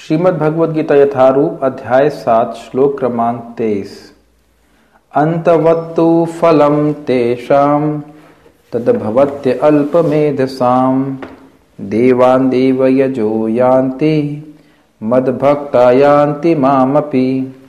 श्रीमद् भगवद गीता यथारूप अध्याय 7 श्लोक क्रमांक 23। अंतवत्तु फलम तेषां तद्भवत्य अल्पमेधसां देवान् देवयजो यान्ति मद्भक्ता यान्ति मामपि।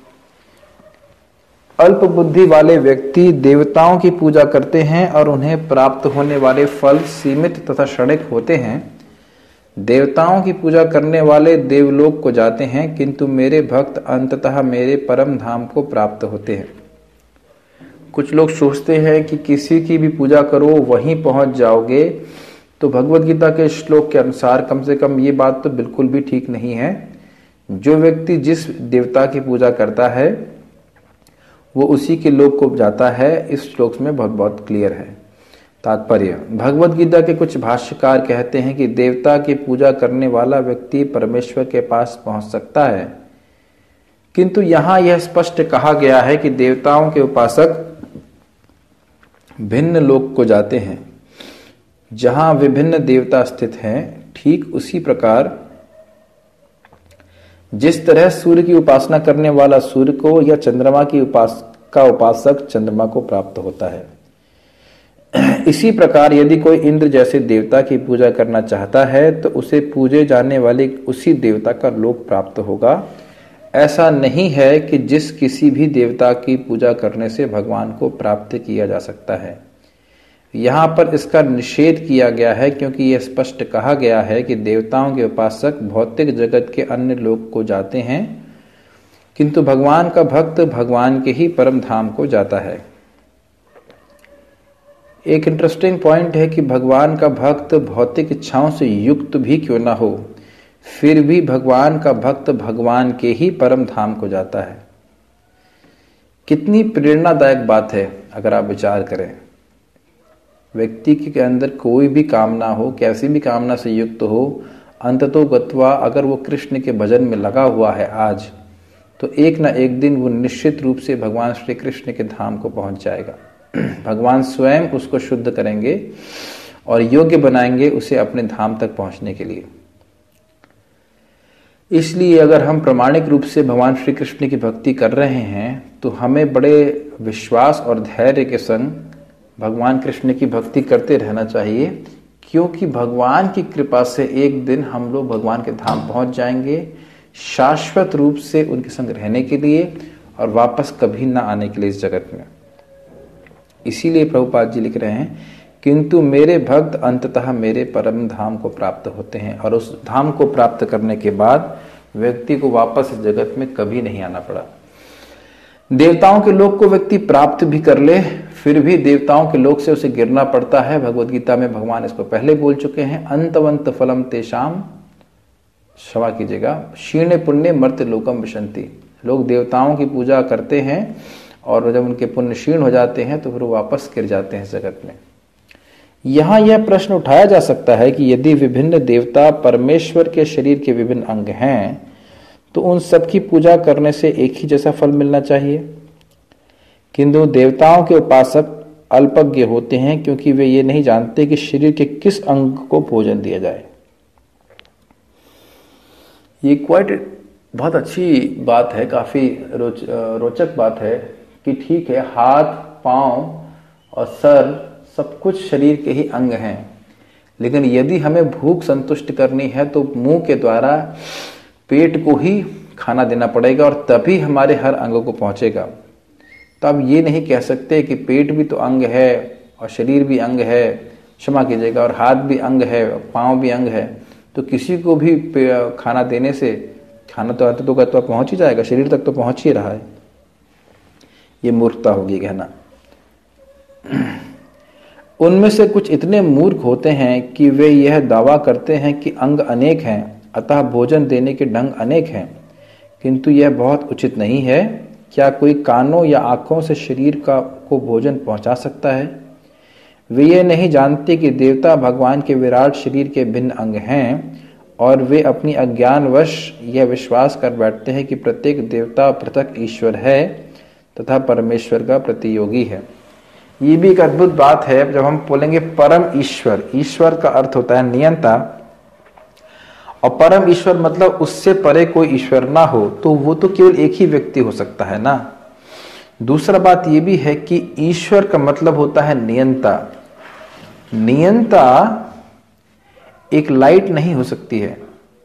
अल्प बुद्धि वाले व्यक्ति देवताओं की पूजा करते हैं और उन्हें प्राप्त होने वाले फल सीमित तथा क्षणिक होते हैं। देवताओं की पूजा करने वाले देवलोक को जाते हैं, किंतु मेरे भक्त अंततः मेरे परम धाम को प्राप्त होते हैं। कुछ लोग सोचते हैं कि किसी की भी पूजा करो वहीं पहुंच जाओगे, तो भगवद गीता के श्लोक के अनुसार कम से कम ये बात तो बिल्कुल भी ठीक नहीं है। जो व्यक्ति जिस देवता की पूजा करता है वो उसी के लोक को जाता है। इस श्लोक में बहुत बहुत क्लियर है। तात्पर्य, भगवद गीता के कुछ भाष्यकार कहते हैं कि देवता की पूजा करने वाला व्यक्ति परमेश्वर के पास पहुंच सकता है, किंतु यहां यह स्पष्ट कहा गया है कि देवताओं के उपासक भिन्न लोक को जाते हैं जहां विभिन्न देवता स्थित हैं। ठीक उसी प्रकार जिस तरह सूर्य की उपासना करने वाला सूर्य को या चंद्रमा की उपासक चंद्रमा को प्राप्त होता है, इसी प्रकार यदि कोई इंद्र जैसे देवता की पूजा करना चाहता है तो उसे पूजे जाने वाले उसी देवता का लोक प्राप्त होगा। ऐसा नहीं है कि जिस किसी भी देवता की पूजा करने से भगवान को प्राप्त किया जा सकता है। यहाँ पर इसका निषेध किया गया है, क्योंकि यह स्पष्ट कहा गया है कि देवताओं के उपासक भौतिक जगत के अन्य लोक को जाते हैं, किंतु भगवान का भक्त भगवान के ही परम धाम को जाता है। एक इंटरेस्टिंग पॉइंट है कि भगवान का भक्त भौतिक इच्छाओं से युक्त भी क्यों ना हो, फिर भी भगवान का भक्त भगवान के ही परम धाम को जाता है। कितनी प्रेरणादायक बात है अगर आप विचार करें। व्यक्ति के अंदर कोई भी कामना हो, कैसी भी कामना से युक्त हो, अंततो गत्वा अगर वो कृष्ण के भजन में लगा हुआ है आज, तो एक ना एक दिन वो निश्चित रूप से भगवान श्री कृष्ण के धाम को पहुंच जाएगा। भगवान स्वयं उसको शुद्ध करेंगे और योग्य बनाएंगे उसे अपने धाम तक पहुंचने के लिए। इसलिए अगर हम प्रामाणिक रूप से भगवान श्री कृष्ण की भक्ति कर रहे हैं तो हमें बड़े विश्वास और धैर्य के संग भगवान कृष्ण की भक्ति करते रहना चाहिए, क्योंकि भगवान की कृपा से एक दिन हम लोग भगवान के धाम पहुंच जाएंगे, शाश्वत रूप से उनके संग रहने के लिए और वापस कभी ना आने के लिए इस जगत में। इसीलिए प्रभुपाद जी लिख रहे हैं, किंतु मेरे भक्त अंततः मेरे परम धाम को प्राप्त होते हैं, और उस धाम को प्राप्त करने के बाद व्यक्ति को वापस इस जगत में कभी नहीं आना पड़ा। देवताओं के लोक को व्यक्ति प्राप्त भी कर ले, फिर भी देवताओं के लोक से उसे गिरना पड़ता है। भगवद गीता में भगवान इसको पहले बोल चुके हैं, अंतवंत फलम तेषाम, क्षमा कीजिएगा, क्षीणे पुण्य मर्त्य लोकम विशंति। लोग देवताओं की पूजा करते हैं और जब उनके पुण्य क्षीण हो जाते हैं तो फिर वो वापस गिर जाते हैं जगत में। यहां यह प्रश्न उठाया जा सकता है कि यदि विभिन्न देवता परमेश्वर के शरीर के विभिन्न अंग हैं, तो उन सब की पूजा करने से एक ही जैसा फल मिलना चाहिए, किंतु देवताओं के उपासक अल्पज्ञ होते हैं, क्योंकि वे ये नहीं जानते कि शरीर के किस अंग को भोजन दिया जाए। ये बहुत अच्छी बात है, काफी रोचक बात है कि ठीक है, हाथ पांव और सर सब कुछ शरीर के ही अंग हैं, लेकिन यदि हमें भूख संतुष्ट करनी है तो मुंह के द्वारा पेट को ही खाना देना पड़ेगा और तभी हमारे हर अंग को पहुंचेगा। तो आप ये नहीं कह सकते कि पेट भी तो अंग है और शरीर भी अंग है, क्षमा कीजिएगा, और हाथ भी अंग है, पांव भी अंग है, तो किसी को भी खाना देने से खाना तो अंत तो पहुंच ही जाएगा, शरीर तक तो पहुंच ही रहा है। ये मूर्खता होगी कहना। उनमें से कुछ इतने मूर्ख होते हैं कि वे यह दावा करते हैं कि अंग अनेक हैं, अतः भोजन देने के ढंग अनेक हैं, किंतु यह बहुत उचित नहीं है। क्या कोई कानों या आंखों से शरीर को भोजन पहुंचा सकता है? वे ये नहीं जानते कि देवता भगवान के विराट शरीर के भिन्न अंग हैं, और वे अपनी अज्ञानवश यह विश्वास कर बैठते हैं कि प्रत्येक देवता पृथक ईश्वर है तथा परमेश्वर का प्रतियोगी है। ये भी एक अद्भुत बात है। जब हम बोलेंगे परम ईश्वर, ईश्वर का अर्थ होता है नियंता, और परम ईश्वर मतलब उससे परे कोई ईश्वर ना हो, तो वो तो केवल एक ही व्यक्ति हो सकता है ना। दूसरा बात ये भी है कि ईश्वर का मतलब होता है नियंता। नियंता एक लाइट नहीं हो सकती है।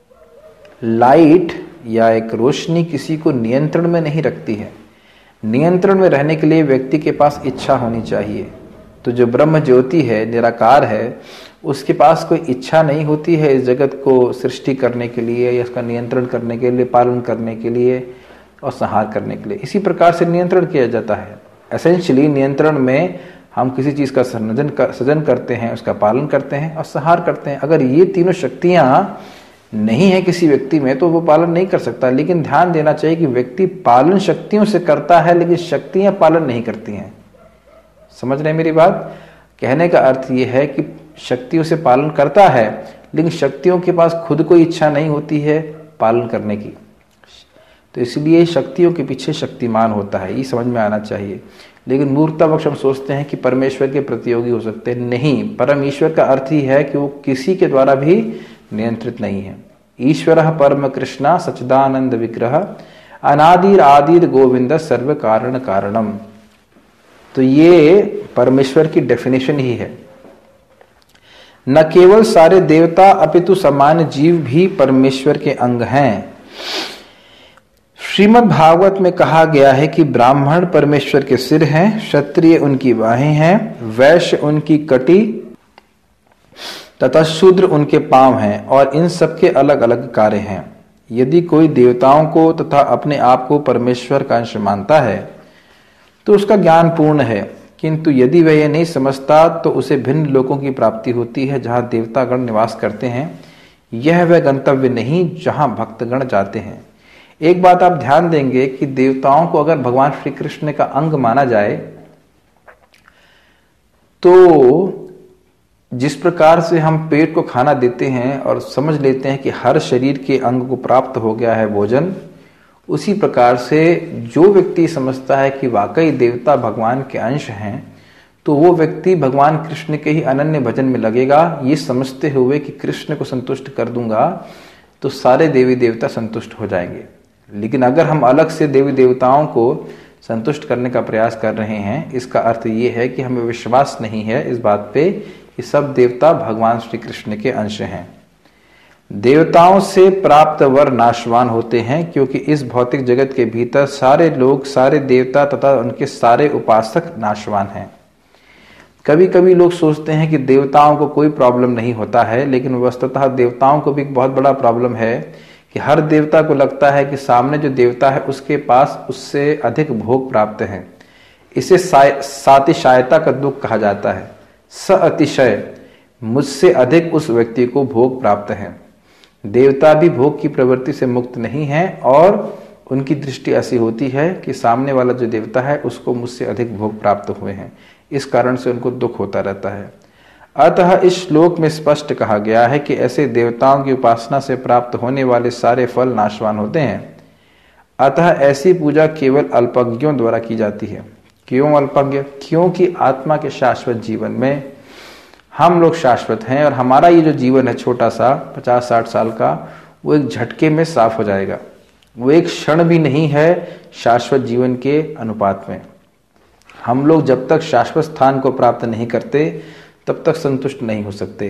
लाइट या एक रोशनी किसी को नियंत्रण में नहीं रखती है। नियंत्रण में रहने के लिए व्यक्ति के पास इच्छा होनी चाहिए। तो जो ब्रह्म ज्योति है, निराकार है, उसके पास कोई इच्छा नहीं होती है इस जगत को सृष्टि करने के लिए या इसका नियंत्रण करने के लिए, पालन करने के लिए और संहार करने के लिए। इसी प्रकार से नियंत्रण किया जाता है। एसेंशियली नियंत्रण में हम किसी चीज का सृजन करते हैं, उसका पालन करते हैं और संहार करते हैं। अगर ये तीनों शक्तियां नहीं है किसी व्यक्ति में तो वो पालन नहीं कर सकता। लेकिन ध्यान देना चाहिए कि व्यक्ति पालन शक्तियों से करता है, लेकिन शक्तियां पालन नहीं करती हैं। समझ रहे हैं मेरी बात? कहने का अर्थ यह है कि शक्तियों से पालन करता है, लेकिन शक्तियों के पास खुद कोई इच्छा नहीं होती है पालन करने की। तो इसलिए शक्तियों के पीछे शक्तिमान होता है, ये समझ में आना चाहिए। लेकिन मूर्खतावश हम सोचते हैं कि परमेश्वर के प्रतियोगी हो सकते हैं। नहीं, परम ईश्वर का अर्थ ही है कि वो किसी के द्वारा भी नियंत्रित नहीं है। ईश्वरः परम कृष्णा सच्चिदानंद विग्रह अनादिर आदिर गोविंद सर्व कारण कारणम। तो ये परमेश्वर की डेफिनेशन ही है। न केवल सारे देवता अपितु सामान्य जीव भी परमेश्वर के अंग हैं। श्रीमद् भागवत में कहा गया है कि ब्राह्मण परमेश्वर के सिर हैं, क्षत्रिय उनकी बाहें हैं, वैश्य उनकी कटी तथा शूद्र उनके पांव हैं और इन सबके अलग अलग कार्य हैं। यदि कोई देवताओं को तथा अपने आप को परमेश्वर का अंश मानता है तो उसका ज्ञान पूर्ण है, किंतु यदि वह यह नहीं समझता तो उसे भिन्न लोकों की प्राप्ति होती है जहां देवतागण निवास करते हैं। यह वह गंतव्य नहीं जहां भक्तगण जाते हैं। एक बात आप ध्यान देंगे कि देवताओं को अगर भगवान श्री कृष्ण का अंग माना जाए तो जिस प्रकार से हम पेट को खाना देते हैं और समझ लेते हैं कि हर शरीर के अंग को प्राप्त हो गया है भोजन, उसी प्रकार से जो व्यक्ति समझता है कि वाकई देवता भगवान के अंश हैं तो वो व्यक्ति भगवान कृष्ण के ही अनन्य भजन में लगेगा, ये समझते हुए कि कृष्ण को संतुष्ट कर दूंगा तो सारे देवी देवता संतुष्ट हो जाएंगे। लेकिन अगर हम अलग से देवी देवताओं को संतुष्ट करने का प्रयास कर रहे हैं, इसका अर्थ ये है कि हमें विश्वास नहीं है इस बात पे कि सब देवता भगवान श्री कृष्ण के अंश हैं। देवताओं से प्राप्त वर नाशवान होते हैं, क्योंकि इस भौतिक जगत के भीतर सारे लोग, सारे देवता तथा उनके सारे उपासक नाशवान हैं। कभी कभी लोग सोचते हैं कि देवताओं को कोई प्रॉब्लम नहीं होता है, लेकिन वस्तुतः देवताओं को भी एक बहुत बड़ा प्रॉब्लम है कि हर देवता को लगता है कि सामने जो देवता है उसके पास उससे अधिक भोग प्राप्त है। इसे सातिशायता का दुख कहा जाता है। स अतिशय, मुझसे अधिक उस व्यक्ति को भोग प्राप्त है। देवता भी भोग की प्रवृत्ति से मुक्त नहीं है और उनकी दृष्टि ऐसी होती है कि सामने वाला जो देवता है उसको मुझसे अधिक भोग प्राप्त हुए हैं, इस कारण से उनको दुख होता रहता है। अतः इस श्लोक में स्पष्ट कहा गया है कि ऐसे देवताओं की उपासना से प्राप्त होने वाले सारे फल नाशवान होते हैं। अतः ऐसी पूजा केवल अल्पज्ञों द्वारा की जाती है। क्यों अल्पज्ञ? क्योंकि आत्मा के शाश्वत जीवन में हम लोग शाश्वत हैं और हमारा ये जो जीवन है छोटा सा 50-60 साल का, वो एक झटके में साफ हो जाएगा। वो एक क्षण भी नहीं है शाश्वत जीवन के अनुपात में। हम लोग जब तक शाश्वत स्थान को प्राप्त नहीं करते तब तक संतुष्ट नहीं हो सकते।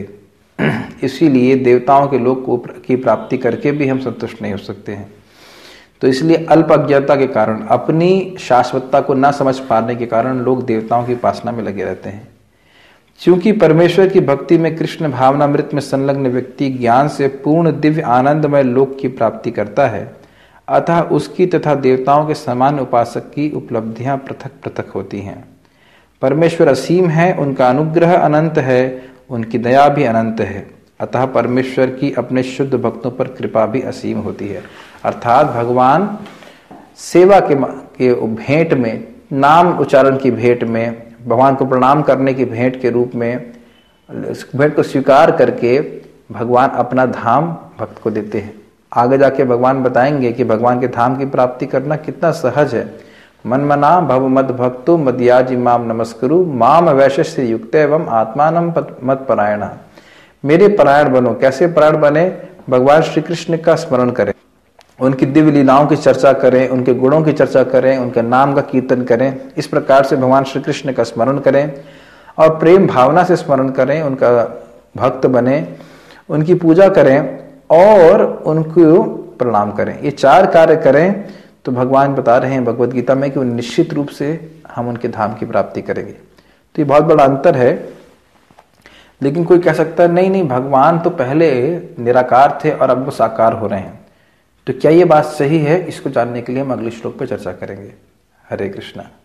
इसीलिए देवताओं के लोक की प्राप्ति करके भी हम संतुष्ट नहीं हो सकते हैं। तो इसलिए अल्प अज्ञता के कारण, अपनी शाश्वतता को न समझ पाने के कारण लोग देवताओं की उपासना में लगे रहते हैं। क्योंकि परमेश्वर की भक्ति में कृष्ण भावनामृत में संलग्न व्यक्ति ज्ञान से पूर्ण दिव्य आनंदमय लोक की प्राप्ति करता है, अतः उसकी तथा देवताओं के समान उपासक की उपलब्धियां पृथक पृथक होती हैं। परमेश्वर असीम है, उनका अनुग्रह अनंत है, उनकी दया भी अनंत है। अतः परमेश्वर की अपने शुद्ध भक्तों पर कृपा भी असीम होती है। अर्थात भगवान सेवा के भेंट में, नाम उच्चारण की भेंट में, भगवान को प्रणाम करने की भेंट के रूप में, इस भेंट को स्वीकार करके भगवान अपना धाम भक्त को देते हैं। आगे जाके भगवान बताएंगे कि भगवान के धाम की प्राप्ति करना कितना सहज है। मन मना भव मद भक्तो मदयाजी माम नमस्कुरु माम वैश्य युक्त एवं आत्मानम मत परायण। मेरे परायण बनो। कैसे परायण बने? भगवान श्री कृष्ण का स्मरण करें, उनकी दिव्य लीलाओं की चर्चा करें, उनके गुणों की चर्चा करें, उनके नाम का कीर्तन करें। इस प्रकार से भगवान श्री कृष्ण का स्मरण करें और प्रेम भावना से स्मरण करें, उनका भक्त बने, उनकी पूजा करें और उनको प्रणाम करें। ये 4 कार्य करें तो भगवान बता रहे हैं भगवद गीता में कि वो निश्चित रूप से हम उनके धाम की प्राप्ति करेंगे। तो ये बहुत बड़ा अंतर है। लेकिन कोई कह सकता है नहीं नहीं, भगवान तो पहले निराकार थे और अब वो साकार हो रहे हैं। तो क्या ये बात सही है? इसको जानने के लिए हम अगले श्लोक पर चर्चा करेंगे। हरे कृष्णा।